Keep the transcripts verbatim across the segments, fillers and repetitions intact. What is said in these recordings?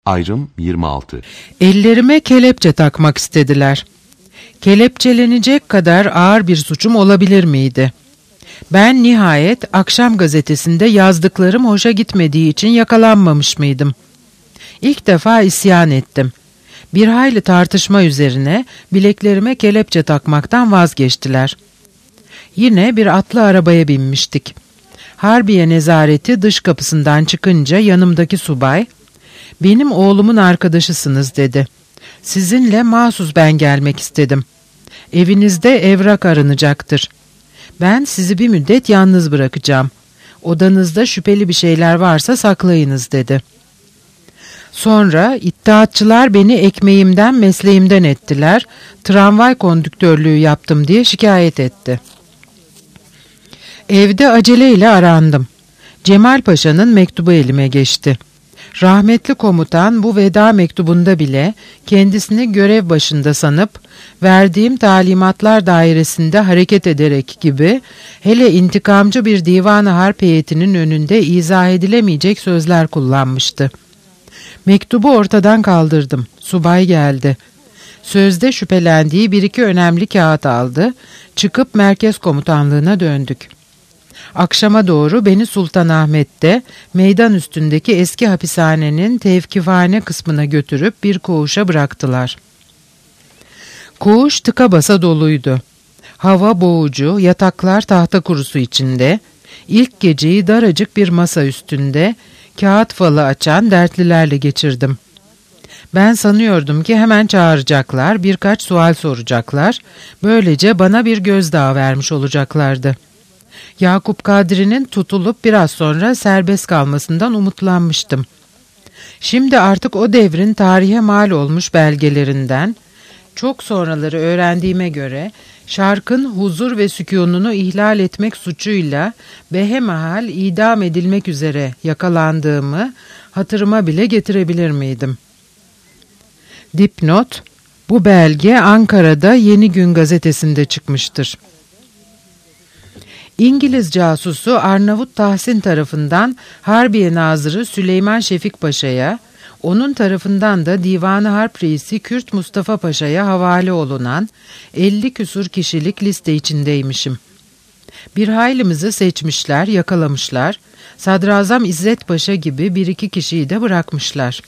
Ayrım yirmi altı. Ellerime kelepçe takmak istediler. Kelepçelenecek kadar ağır bir suçum olabilir miydi? Ben nihayet akşam gazetesinde yazdıklarım hoşa gitmediği için yakalanmamış mıydım? İlk defa isyan ettim. Bir hayli tartışma üzerine bileklerime kelepçe takmaktan vazgeçtiler. Yine bir atlı arabaya binmiştik. Harbiye nezareti dış kapısından çıkınca yanımdaki subay, "Benim oğlumun arkadaşısınız," dedi. "Sizinle mahsus ben gelmek istedim. Evinizde evrak aranacaktır. Ben sizi bir müddet yalnız bırakacağım. Odanızda şüpheli bir şeyler varsa saklayınız," dedi. Sonra iddiatçılar beni ekmeğimden, mesleğimden ettiler, tramvay kondüktörlüğü yaptım diye şikayet etti. Evde aceleyle arandım. Cemal Paşa'nın mektubu elime geçti. Rahmetli komutan bu veda mektubunda bile kendisini görev başında sanıp verdiğim talimatlar dairesinde hareket ederek gibi hele intikamcı bir divan-ı harp heyetinin önünde izah edilemeyecek sözler kullanmıştı. Mektubu ortadan kaldırdım. Subay geldi. Sözde şüphelendiği bir iki önemli kağıt aldı. Çıkıp merkez komutanlığına döndük. Akşama doğru beni Sultanahmet'te meydan üstündeki eski hapishanenin tevkifhane kısmına götürüp bir koğuşa bıraktılar. Koğuş tıka basa doluydu. Hava boğucu, yataklar tahta kurusu içinde, ilk geceyi daracık bir masa üstünde, kağıt falı açan dertlilerle geçirdim. Ben sanıyordum ki hemen çağıracaklar, birkaç sual soracaklar, böylece bana bir gözdağı vermiş olacaklardı. Yakup Kadri'nin tutulup biraz sonra serbest kalmasından umutlanmıştım. Şimdi artık o devrin tarihe mal olmuş belgelerinden, çok sonraları öğrendiğime göre, şarkın huzur ve sükûnunu ihlal etmek suçuyla behemahal idam edilmek üzere yakalandığımı hatırıma bile getirebilir miydim? Dipnot: bu belge Ankara'da Yeni Gün gazetesinde çıkmıştır. İngiliz casusu Arnavut Tahsin tarafından Harbiye Nazırı Süleyman Şefik Paşa'ya, onun tarafından da Divan-ı Harp Reisi Kürt Mustafa Paşa'ya havale olunan elli küsur kişilik liste içindeymişim. Bir haylimizi seçmişler, yakalamışlar, Sadrazam İzzet Paşa gibi bir iki kişiyi de bırakmışlar.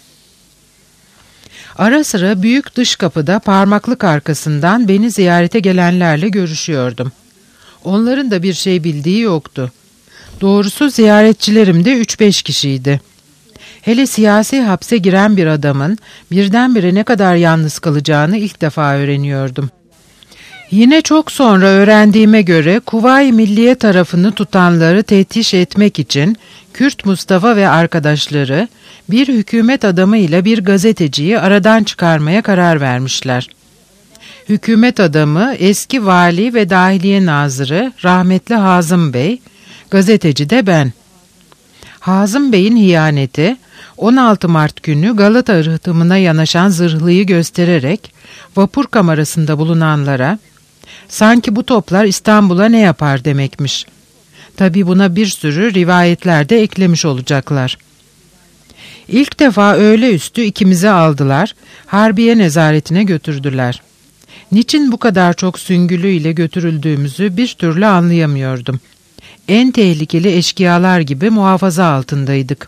Ara sıra büyük dış kapıda parmaklık arkasından beni ziyarete gelenlerle görüşüyordum. Onların da bir şey bildiği yoktu. Doğrusu ziyaretçilerim de üç beş kişiydi. Hele siyasi hapse giren bir adamın birdenbire ne kadar yalnız kalacağını ilk defa öğreniyordum. Yine çok sonra öğrendiğime göre Kuvayi Milliye tarafını tutanları tetiş etmek için Kürt Mustafa ve arkadaşları bir hükümet adamı ile bir gazeteciyi aradan çıkarmaya karar vermişler. Hükümet adamı eski vali ve dahiliye nazırı rahmetli Hazım Bey, gazeteci de ben. Hazım Bey'in hiyaneti on altı Mart günü Galata rıhtımına yanaşan zırhlıyı göstererek vapur kamerasında bulunanlara sanki bu toplar İstanbul'a ne yapar demekmiş. Tabii buna bir sürü rivayetler de eklemiş olacaklar. İlk defa öğle üstü ikimizi aldılar, Harbiye nezaretine götürdüler. Niçin bu kadar çok süngülü ile götürüldüğümüzü bir türlü anlayamıyordum. En tehlikeli eşkıyalar gibi muhafaza altındaydık.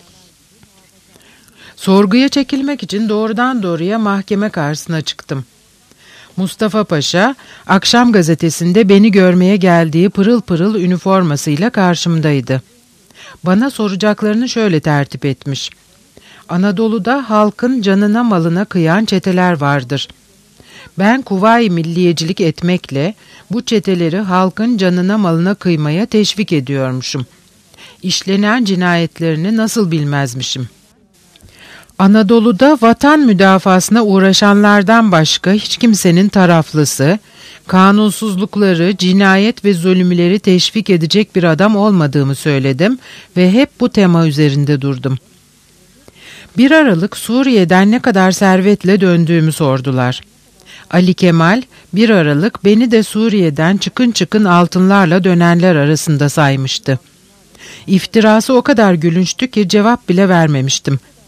Sorguya çekilmek için doğrudan doğruya mahkeme karşısına çıktım. Mustafa Paşa, akşam gazetesinde beni görmeye geldiği pırıl pırıl üniformasıyla karşımdaydı. Bana soracaklarını şöyle tertip etmiş: Anadolu'da halkın canına malına kıyan çeteler vardır. Ben Kuvayi Milliyecilik etmekle bu çeteleri halkın canına malına kıymaya teşvik ediyormuşum. İşlenen cinayetlerini nasıl bilmezmişim? Anadolu'da vatan müdafasına uğraşanlardan başka hiç kimsenin taraflısı, kanunsuzlukları, cinayet ve zulümleri teşvik edecek bir adam olmadığımı söyledim ve hep bu tema üzerinde durdum. Bir aralık Suriye'den ne kadar servetle döndüğümü sordular. Ali Kemal bir aralık beni de Suriye'den çıkın çıkın altınlarla dönenler arasında saymıştı. İftirası o kadar gülünçtü ki cevap bile vermemiştim.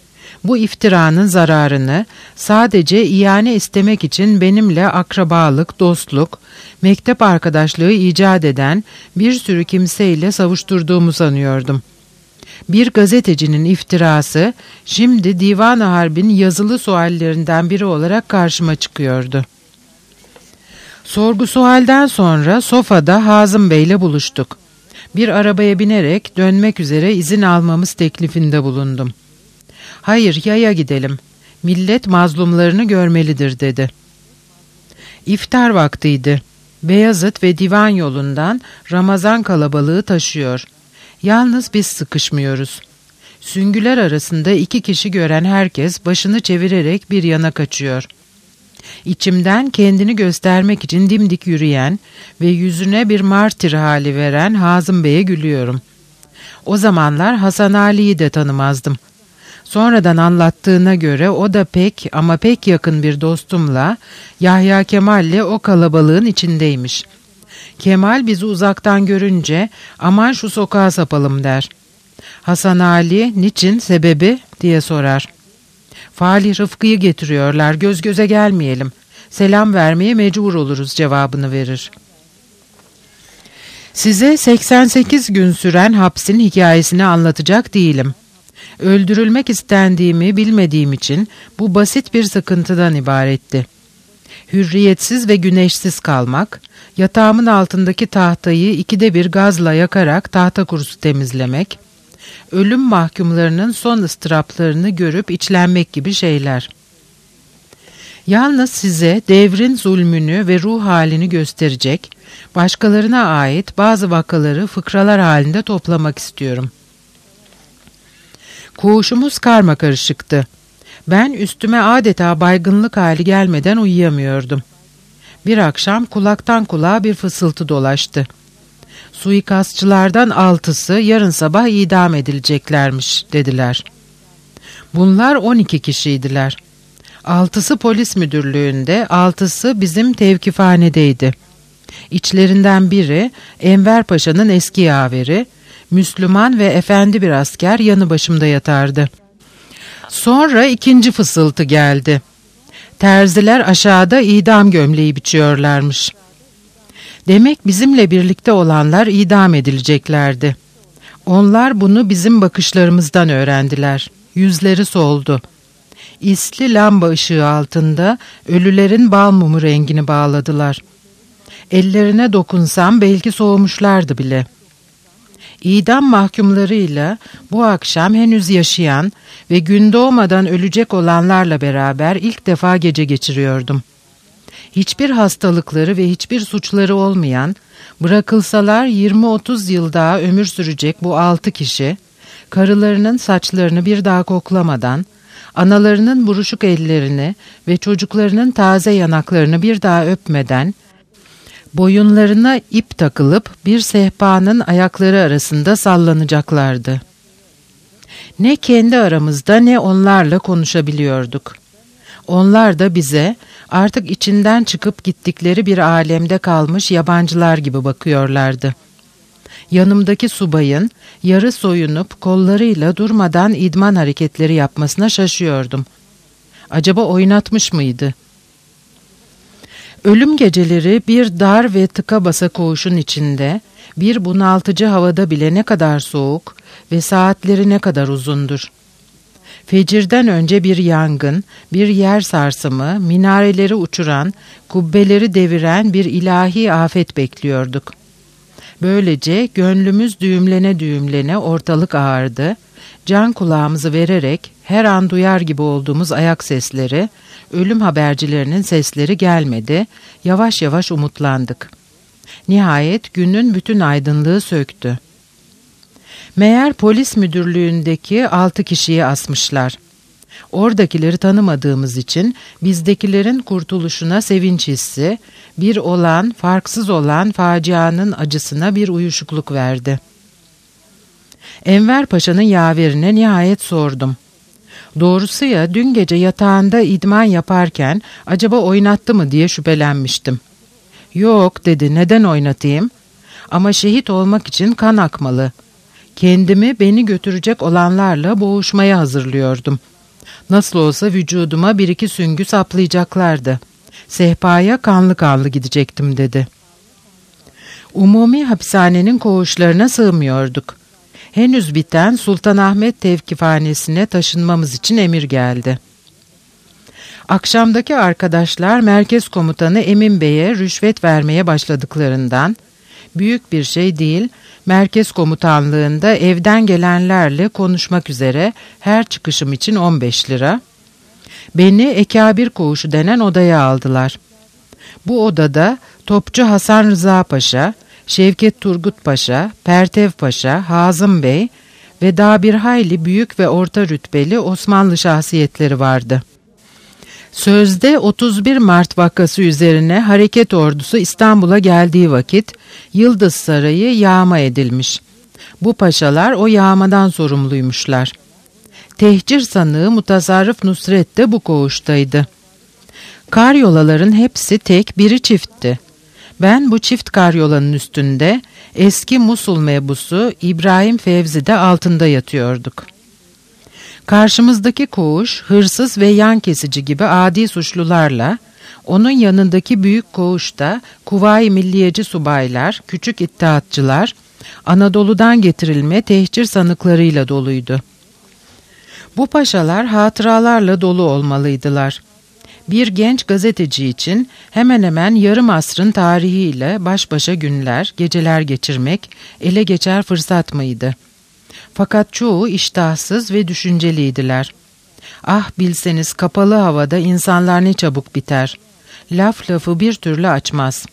bu iftiranın zararını sadece iane istemek için benimle akrabalık, dostluk, mektep arkadaşlığı icat eden bir sürü kimseyle savuşturduğumu sanıyordum. Bir gazetecinin iftirası şimdi Divan-ı Harp'in yazılı suallerinden biri olarak karşıma çıkıyordu. Sorgu sualden sonra sofada Hazım Bey'le buluştuk. Bir arabaya binerek dönmek üzere izin almamız teklifinde bulundum. "Hayır, yaya gidelim. Millet mazlumlarını görmelidir," dedi. İftar vaktiydi. Beyazıt ve Divan yolundan Ramazan kalabalığı taşıyor. Yalnız biz sıkışmıyoruz. Süngüler arasında iki kişi gören herkes başını çevirerek bir yana kaçıyor. İçimden kendini göstermek için dimdik yürüyen ve yüzüne bir martir hali veren Hazım Bey'e gülüyorum. O zamanlar Hasan Ali'yi de tanımazdım. Sonradan anlattığına göre o da pek ama pek yakın bir dostumla Yahya Kemal'le o kalabalığın içindeymiş. Kemal bizi uzaktan görünce "Aman şu sokağa sapalım," der. Hasan Ali "Niçin, sebebi?" diye sorar. "Falih Rıfkı'yı getiriyorlar, göz göze gelmeyelim. Selam vermeye mecbur oluruz," cevabını verir. Size seksen sekiz gün süren hapsin hikayesini anlatacak değilim. Öldürülmek istendiğimi bilmediğim için bu basit bir sıkıntıdan ibaretti. Hürriyetsiz ve güneşsiz kalmak, yatağımın altındaki tahtayı ikide bir gazla yakarak tahta kurusu temizlemek, ölüm mahkumlarının son ıstıraplarını görüp içlenmek gibi şeyler. Yalnız size devrin zulmünü ve ruh halini gösterecek, başkalarına ait bazı vakaları fıkralar halinde toplamak istiyorum. Koğuşumuz karmakarışıktı. Ben üstüme adeta baygınlık hali gelmeden uyuyamıyordum. Bir akşam kulaktan kulağa bir fısıltı dolaştı. Suikastçılardan altısı yarın sabah idam edileceklermiş dediler. Bunlar on iki kişiydiler. Altısı polis müdürlüğünde, altısı bizim tevkifhanedeydi. İçlerinden biri Enver Paşa'nın eski yaveri, Müslüman ve efendi bir asker yanı başımda yatardı. Sonra ikinci fısıltı geldi. Terziler aşağıda idam gömleği biçiyorlarmış. Demek bizimle birlikte olanlar idam edileceklerdi. Onlar bunu bizim bakışlarımızdan öğrendiler. Yüzleri soldu. İsli lamba ışığı altında ölülerin bal mumu rengini bağladılar. Ellerine dokunsam belki soğumuşlardı bile. İdam mahkumlarıyla bu akşam henüz yaşayan ve gün doğmadan ölecek olanlarla beraber ilk defa gece geçiriyordum. Hiçbir hastalıkları ve hiçbir suçları olmayan, bırakılsalar yirmi otuz yıl daha ömür sürecek bu altı kişi, karılarının saçlarını bir daha koklamadan, analarının buruşuk ellerini ve çocuklarının taze yanaklarını bir daha öpmeden, boyunlarına ip takılıp bir sehpanın ayakları arasında sallanacaklardı. Ne kendi aramızda ne onlarla konuşabiliyorduk. Onlar da bize artık içinden çıkıp gittikleri bir alemde kalmış yabancılar gibi bakıyorlardı. Yanımdaki subayın yarı soyunup kollarıyla durmadan idman hareketleri yapmasına şaşıyordum. Acaba oynatmış mıydı? Ölüm geceleri bir dar ve tıka basa koğuşun içinde, bir bunaltıcı havada bile ne kadar soğuk ve saatleri ne kadar uzundur. Fecirden önce bir yangın, bir yer sarsımı, minareleri uçuran, kubbeleri deviren bir ilahi afet bekliyorduk. Böylece gönlümüz düğümlene düğümlene ortalık ağardı, can kulağımızı vererek her an duyar gibi olduğumuz ayak sesleri, ölüm habercilerinin sesleri gelmedi, yavaş yavaş umutlandık. Nihayet günün bütün aydınlığı söktü. Meğer polis müdürlüğündeki altı kişiyi asmışlar. Oradakileri tanımadığımız için bizdekilerin kurtuluşuna sevinç hissi, bir olan, farksız olan facianın acısına bir uyuşukluk verdi. Enver Paşa'nın yaverine nihayet sordum. Doğrusu ya dün gece yatağında idman yaparken acaba oynattı mı diye şüphelenmiştim. Yok dedi, neden oynatayım? Ama şehit olmak için kan akmalı. Kendimi beni götürecek olanlarla boğuşmaya hazırlıyordum. Nasıl olsa vücuduma bir iki süngü saplayacaklardı. Sehpaya kanlı kanlı gidecektim dedi. Umumi hapishanenin koğuşlarına sığmıyorduk. Henüz biten Sultanahmet Tevkifhanesi'ne taşınmamız için emir geldi. Akşamdaki arkadaşlar Merkez Komutanı Emin Bey'e rüşvet vermeye başladıklarından, büyük bir şey değil, Merkez Komutanlığında evden gelenlerle konuşmak üzere her çıkışım için on beş lira, beni Ekabir Koğuşu denen odaya aldılar. Bu odada Topçu Hasan Rıza Paşa, Şevket Turgut Paşa, Pertev Paşa, Hazım Bey ve daha bir hayli büyük ve orta rütbeli Osmanlı şahsiyetleri vardı. Sözde otuz bir Mart vakası üzerine hareket ordusu İstanbul'a geldiği vakit Yıldız Sarayı yağma edilmiş. Bu paşalar o yağmadan sorumluymuşlar. Tehcir sanığı Mutasarrıf Nusret de bu koğuştaydı. Karyolaların hepsi tek, biri çiftti. Ben bu çift karyolanın üstünde eski Musul mebusu İbrahim Fevzi de altında yatıyorduk. Karşımızdaki koğuş hırsız ve yan kesici gibi adi suçlularla, onun yanındaki büyük koğuşta Kuvayi Milliyeci subaylar, küçük iddiatçılar, Anadolu'dan getirilme tehcir sanıklarıyla doluydu. Bu paşalar hatıralarla dolu olmalıydılar. Bir genç gazeteci için hemen hemen yarım asrın tarihiyle baş başa günler, geceler geçirmek ele geçer fırsat mıydı? Fakat çoğu iştahsız ve düşünceliydiler. Ah bilseniz kapalı havada insanlar ne çabuk biter. Laf lafı bir türlü açmaz.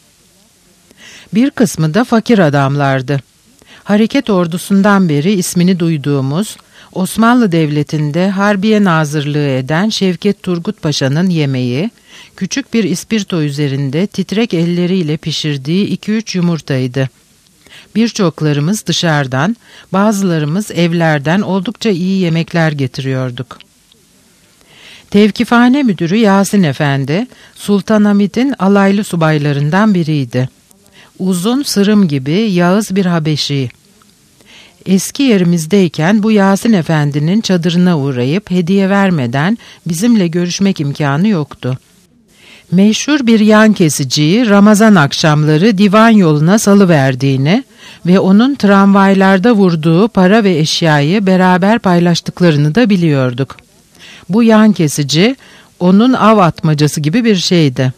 Bir kısmı da fakir adamlardı. Hareket ordusundan beri ismini duyduğumuz, Osmanlı Devleti'nde Harbiye Nazırlığı eden Şevket Turgut Paşa'nın yemeği, küçük bir ispirto üzerinde titrek elleriyle pişirdiği iki üç yumurtaydı. Birçoklarımız dışarıdan, bazılarımız evlerden oldukça iyi yemekler getiriyorduk. Tevkifhane müdürü Yasin Efendi, Sultanahmet'in alaylı subaylarından biriydi. Uzun, sırım gibi yağız bir Habeşi. Eski yerimizdeyken bu Yasin Efendi'nin çadırına uğrayıp hediye vermeden bizimle görüşmek imkanı yoktu. Meşhur bir yan kesiciyi Ramazan akşamları divan yoluna salıverdiğini ve onun tramvaylarda vurduğu para ve eşyayı beraber paylaştıklarını da biliyorduk. Bu yan kesici onun av atmacası gibi bir şeydi.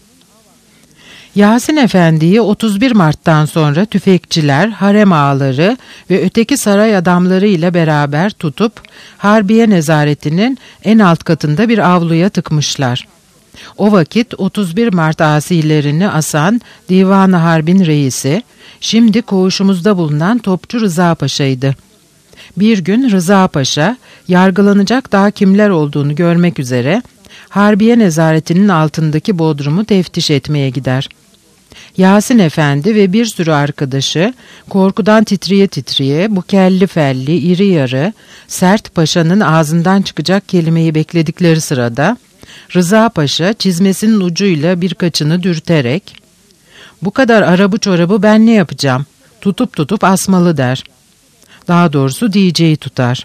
Yasin Efendi'yi otuz bir Mart'tan sonra tüfekçiler, harem ağaları ve öteki saray adamları ile beraber tutup Harbiye Nezaretinin en alt katında bir avluya tıkmışlar. O vakit otuz bir Mart asilerini asan Divan-ı Harbin reisi, şimdi koğuşumuzda bulunan Topçu Rıza Paşa'ydı. Bir gün Rıza Paşa, yargılanacak daha kimler olduğunu görmek üzere, Harbiye Nezaretinin altındaki bodrumu teftiş etmeye gider. Yasin Efendi ve bir sürü arkadaşı korkudan titriye titriye bu kelli felli, iri yarı, sert paşanın ağzından çıkacak kelimeyi bekledikleri sırada Rıza Paşa çizmesinin ucuyla birkaçını dürterek "Bu kadar arabı çorabı ben ne yapacağım? Tutup tutup asmalı" der. Daha doğrusu diyeceği tutar.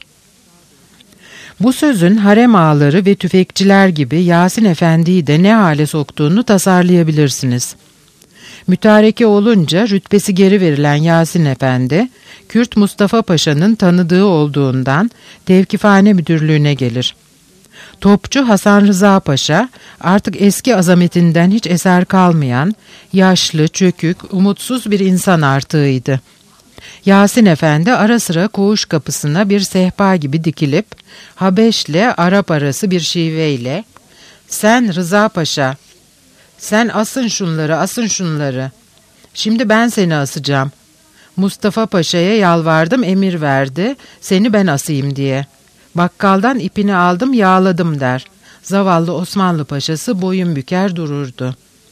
Bu sözün harem ağaları ve tüfekçiler gibi Yasin Efendi'yi de ne hale soktuğunu tasarlayabilirsiniz. Mütareke olunca rütbesi geri verilen Yasin Efendi, Kürt Mustafa Paşa'nın tanıdığı olduğundan Tevkifhane Müdürlüğü'ne gelir. Topçu Hasan Rıza Paşa, artık eski azametinden hiç eser kalmayan, yaşlı, çökük, umutsuz bir insan artığıydı. Yasin Efendi ara sıra koğuş kapısına bir sehpa gibi dikilip, Habeş'le Arap arası bir şiveyle, "Sen Rıza Paşa, sen asın şunları, asın şunları. Şimdi ben seni asacağım. Mustafa Paşa'ya yalvardım, emir verdi, seni ben asayım diye. Bakkaldan ipini aldım, yağladım" der. Zavallı Osmanlı Paşası boyun büker dururdu.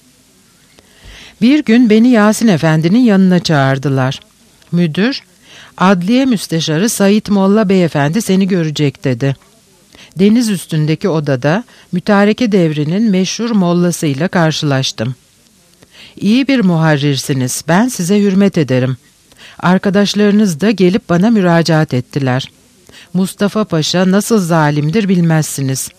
Bir gün beni Yasin Efendi'nin yanına çağırdılar. Müdür, "Adliye Müsteşarı Said Molla Beyefendi seni görecek" dedi. Deniz üstündeki odada mütareke devrinin meşhur mollasıyla karşılaştım. "İyi bir muharrirsiniz, ben size hürmet ederim. Arkadaşlarınız da gelip bana müracaat ettiler. Mustafa Paşa nasıl zalimdir bilmezsiniz.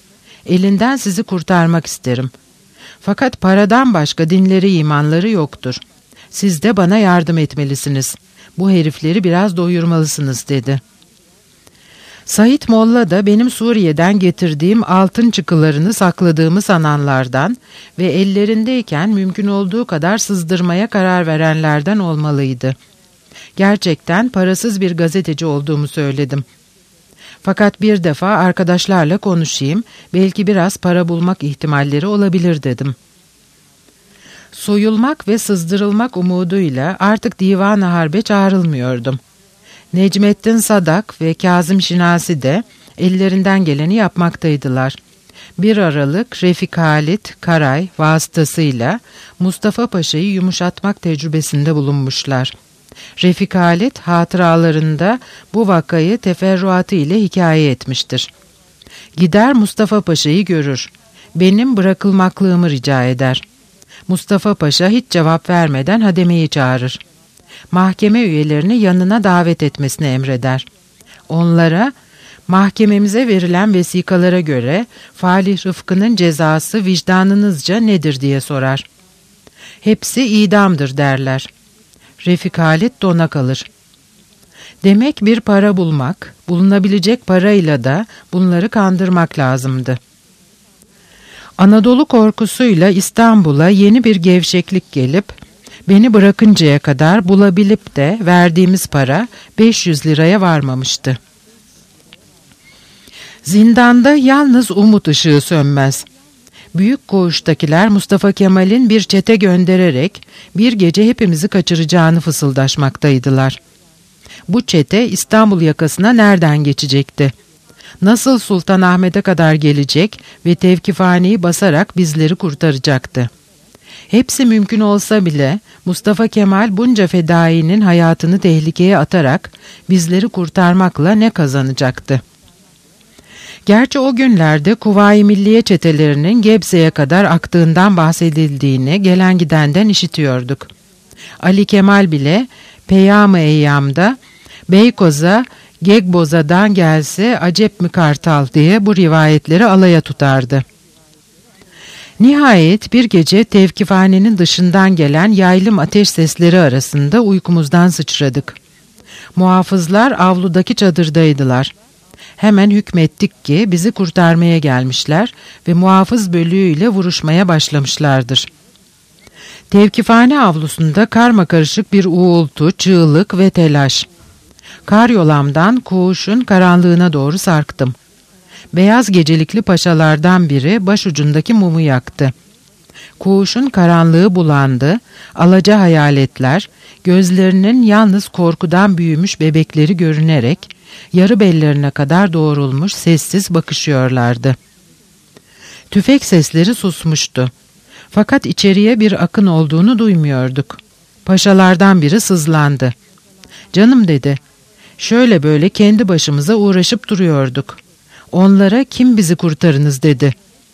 Elinden sizi kurtarmak isterim. Fakat paradan başka dinleri imanları yoktur. Siz de bana yardım etmelisiniz. Bu herifleri biraz doyurmalısınız dedi. Said Molla da benim Suriye'den getirdiğim altın çıkılarını sakladığımı sananlardan ve ellerindeyken mümkün olduğu kadar sızdırmaya karar verenlerden olmalıydı. Gerçekten parasız bir gazeteci olduğumu söyledim. Fakat bir defa arkadaşlarla konuşayım, belki biraz para bulmak ihtimalleri olabilir dedim. Soyulmak ve sızdırılmak umuduyla artık divan-ı harbe çağrılmıyordum. Necmettin Sadak ve Kazım Şinasi de ellerinden geleni yapmaktaydılar. Bir aralık Refik Halit Karay vasıtasıyla Mustafa Paşa'yı yumuşatmak tecrübesinde bulunmuşlar. Refik Halit hatıralarında bu vakayı teferruatı ile hikaye etmiştir. Gider Mustafa Paşa'yı görür. Benim bırakılmaklığımı rica eder. Mustafa Paşa hiç cevap vermeden hademeyi çağırır. Mahkeme üyelerini yanına davet etmesini emreder. Onlara mahkememize verilen vesikalara göre Falih Rıfkı'nın cezası vicdanınızca nedir diye sorar. Hepsi idamdır derler. Refik Halit dona kalır. Demek bir para bulmak, bulunabilecek parayla da bunları kandırmak lazımdı. Anadolu korkusuyla İstanbul'a yeni bir gevşeklik gelip, beni bırakıncaya kadar bulabilip de verdiğimiz para beş yüz liraya varmamıştı. Zindanda yalnız umut ışığı sönmez. Büyük koğuştakiler Mustafa Kemal'in bir çete göndererek bir gece hepimizi kaçıracağını fısıldaşmaktaydılar. Bu çete İstanbul yakasına nereden geçecekti? Nasıl Sultanahmet'e kadar gelecek ve tevkifhaneyi basarak bizleri kurtaracaktı? Hepsi mümkün olsa bile Mustafa Kemal bunca fedainin hayatını tehlikeye atarak bizleri kurtarmakla ne kazanacaktı? Gerçi o günlerde Kuvayi Milliye çetelerinin Gebze'ye kadar aktığından bahsedildiğini gelen gidenden işitiyorduk. Ali Kemal bile Peyam-ı Eyyam'da Beykoz'a Gegboza'dan gelse acep mi kartal diye bu rivayetleri alaya tutardı. Nihayet bir gece tevkifhanenin dışından gelen yaylım ateş sesleri arasında uykumuzdan sıçradık. Muhafızlar avludaki çadırdaydılar. Hemen hükmettik ki bizi kurtarmaya gelmişler ve muhafız bölüğüyle vuruşmaya başlamışlardır. Tevkifhane avlusunda karmakarışık bir uğultu, çığlık ve telaş. Karyolamdan koğuşun karanlığına doğru sarktım. Beyaz gecelikli paşalardan biri başucundaki mumu yaktı. Koğuşun karanlığı bulandı, alaca hayaletler, gözlerinin yalnız korkudan büyümüş bebekleri görünerek, yarı bellerine kadar doğrulmuş sessiz bakışıyorlardı. Tüfek sesleri susmuştu. Fakat içeriye bir akın olduğunu duymuyorduk. Paşalardan biri sızlandı. "Canım," dedi, "şöyle böyle kendi başımıza uğraşıp duruyorduk. Onlara kim bizi kurtarınız dedi."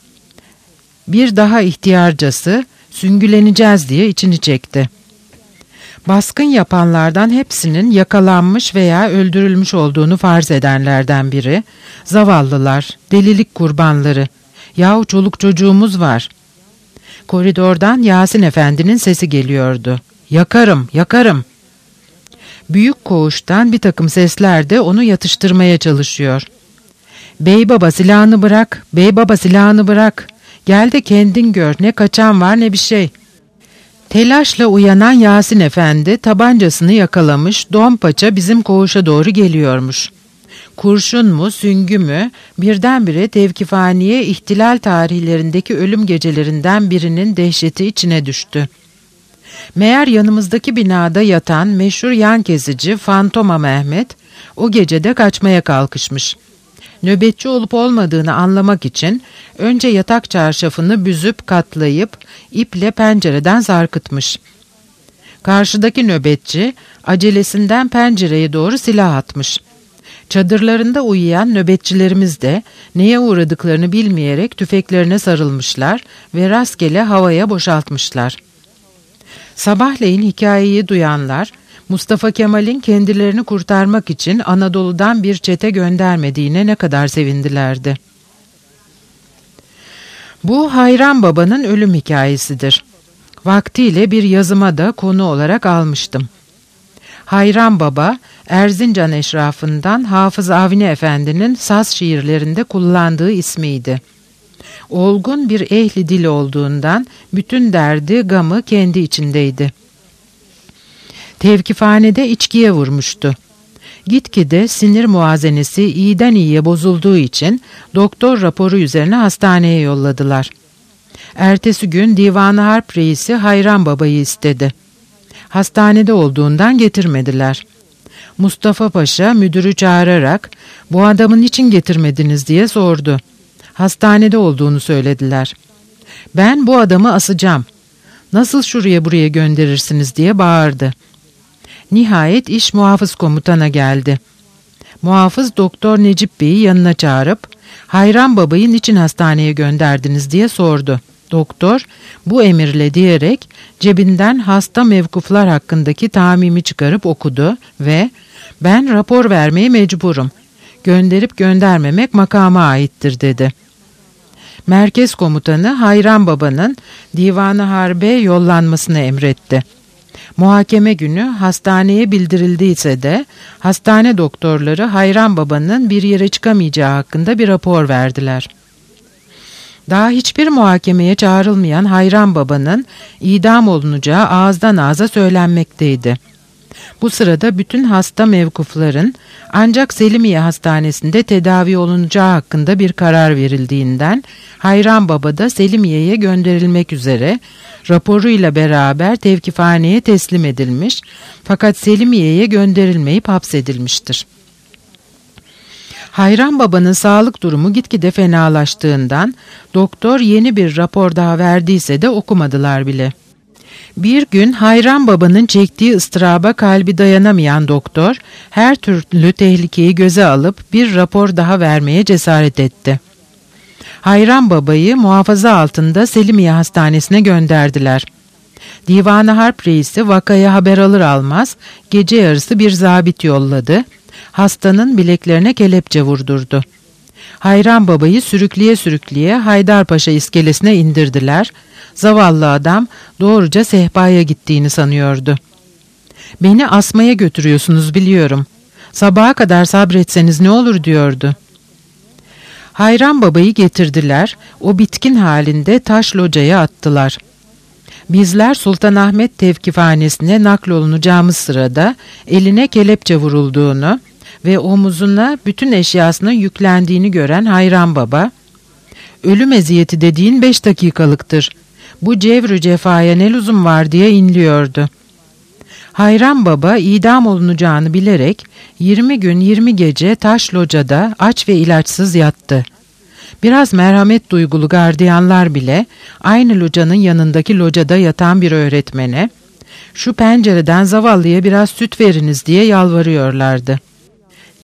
Bir daha ihtiyarcası süngüleneceğiz diye içini çekti. Baskın yapanlardan hepsinin yakalanmış veya öldürülmüş olduğunu farz edenlerden biri, "Zavallılar, delilik kurbanları, yahu çoluk çocuğumuz var." Koridordan Yasin Efendi'nin sesi geliyordu. "Yakarım, yakarım." Büyük koğuştan bir takım sesler de onu yatıştırmaya çalışıyor. "Bey baba silahını bırak, bey baba silahını bırak. Gel de kendin gör, ne kaçan var ne bir şey." Telaşla uyanan Yasin Efendi tabancasını yakalamış, dompaça bizim koğuşa doğru geliyormuş. Kurşun mu, süngü mü, birdenbire tevkifhaneye ihtilal tarihlerindeki ölüm gecelerinden birinin dehşeti içine düştü. Meğer yanımızdaki binada yatan meşhur yan kesici Fantoma Mehmet o gecede kaçmaya kalkışmış. Nöbetçi olup olmadığını anlamak için önce yatak çarşafını büzüp katlayıp iple pencereden sarkıtmış. Karşıdaki nöbetçi acelesinden pencereye doğru silah atmış. Çadırlarında uyuyan nöbetçilerimiz de neye uğradıklarını bilmeyerek tüfeklerine sarılmışlar ve rastgele havaya boşaltmışlar. Sabahleyin hikayeyi duyanlar, Mustafa Kemal'in kendilerini kurtarmak için Anadolu'dan bir çete göndermediğine ne kadar sevindilerdi. Bu Hayran Baba'nın ölüm hikayesidir. Vaktiyle bir yazıma da konu olarak almıştım. Hayran Baba, Erzincan eşrafından Hafız Avni Efendi'nin saz şiirlerinde kullandığı ismiydi. Olgun bir ehli dil olduğundan bütün derdi, gamı kendi içindeydi. Tevkifhanede içkiye vurmuştu. Gitgide sinir muazenesi iyiden iyiye bozulduğu için doktor raporu üzerine hastaneye yolladılar. Ertesi gün Divan-ı Harp reisi Hayran Baba'yı istedi. Hastanede olduğundan getirmediler. Mustafa Paşa müdürü çağırarak "Bu adamı niçin getirmediniz?" diye sordu. Hastanede olduğunu söylediler. "Ben bu adamı asacağım. Nasıl şuraya buraya gönderirsiniz?" diye bağırdı. Nihayet iş muhafız komutana geldi. Muhafız Doktor Necip Bey'i yanına çağırıp "Hayran Baba'yı niçin hastaneye gönderdiniz?" diye sordu. Doktor "Bu emirle" diyerek cebinden hasta mevkuflar hakkındaki tamimi çıkarıp okudu ve "Ben rapor vermeye mecburum. Gönderip göndermemek makama aittir" dedi. Merkez komutanı Hayran Baba'nın Divan-ı Harp'e yollanmasını emretti. Muhakeme günü hastaneye bildirildiyse de hastane doktorları Hayran Baba'nın bir yere çıkamayacağı hakkında bir rapor verdiler. Daha hiçbir muhakemeye çağrılmayan Hayran Baba'nın idam olunacağı ağızdan ağza söylenmekteydi. Bu sırada bütün hasta mevkufların ancak Selimiye Hastanesi'nde tedavi olunacağı hakkında bir karar verildiğinden Hayran Baba da Selimiye'ye gönderilmek üzere raporuyla beraber tevkifhaneye teslim edilmiş fakat Selimiye'ye gönderilmeyip hapsedilmiştir. Hayran Baba'nın sağlık durumu gitgide fenalaştığından doktor yeni bir rapor daha verdiyse de okumadılar bile. Bir gün Hayran Baba'nın çektiği ıstıraba kalbi dayanamayan doktor her türlü tehlikeyi göze alıp bir rapor daha vermeye cesaret etti. Hayran Baba'yı muhafaza altında Selimiye Hastanesi'ne gönderdiler. Divan-ı Harp reisi vakaya haber alır almaz gece yarısı bir zabit yolladı. Hastanın bileklerine kelepçe vurdurdu. Hayran Baba'yı sürükleye sürükleye Haydarpaşa iskelesine indirdiler. Zavallı adam doğruca sehpaya gittiğini sanıyordu. "Beni asmaya götürüyorsunuz biliyorum. Sabaha kadar sabretseniz ne olur?" diyordu. Hayran Baba'yı getirdiler. O bitkin halinde taş locaya attılar. Bizler Sultanahmet Tevkifhanesi'ne naklolunacağımız sırada eline kelepçe vurulduğunu ve omuzuna bütün eşyasının yüklendiğini gören Hayran Baba, "Ölüm eziyeti dediğin beş dakikalıktır. Bu cevrü cefaya ne lüzum var?" diye inliyordu. Hayran Baba idam olunacağını bilerek yirmi gün yirmi gece taş locada aç ve ilaçsız yattı. Biraz merhamet duygulu gardiyanlar bile aynı locanın yanındaki locada yatan bir öğretmene "Şu pencereden zavallıya biraz süt veriniz" diye yalvarıyorlardı.